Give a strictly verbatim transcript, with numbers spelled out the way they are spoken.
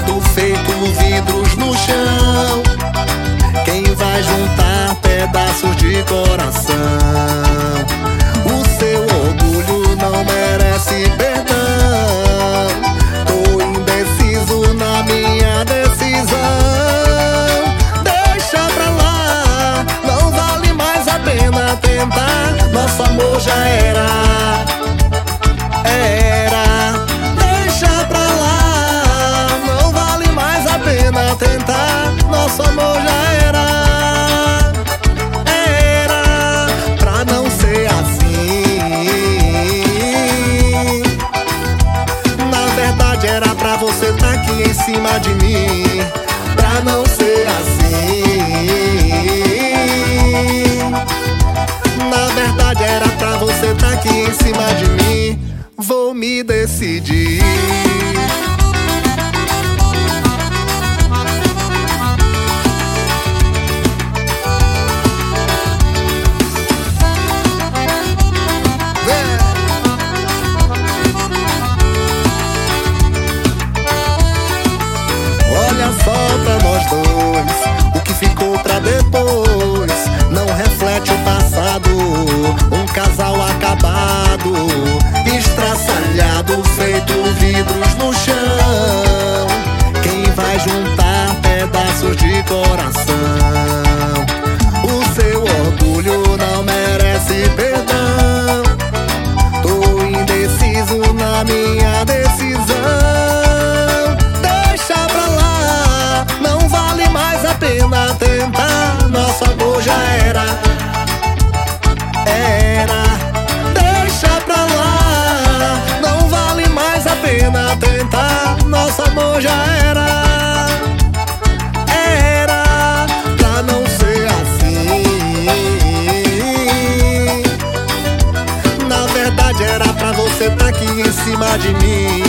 estraçalhado, feito vidros no chão. Quem vai juntar pedaços de coração? O seu orgulho não merece perdão. Tô indeciso na minha decisão. Deixa pra lá, não vale mais a pena tentar. Nosso amor já era, era. Deixa pra lá, não vale mais a pena tentar. Nosso amor já era, era. Pra não ser assim, na verdade era pra você tá aqui em cima de mim. Pra não ser assim, na verdade era pra você tá aqui em cima de mim. Vou me decidir. Olha só pra nós dois, o que ficou pra depois não reflete o passado. Um casal acabado, estraçalhado, feito vidros no chão. Quem vai juntar pedaços de coração? O seu orgulho não merece perdão. Tô indeciso na minha decisão. Deixa pra lá, não vale mais a pena tentar. Nosso amor já era, era. Deixa pra lá, não vale mais a pena tentar. Nosso amor já era, era. Pra não ser assim, na verdade era pra você tá aqui em cima de mim.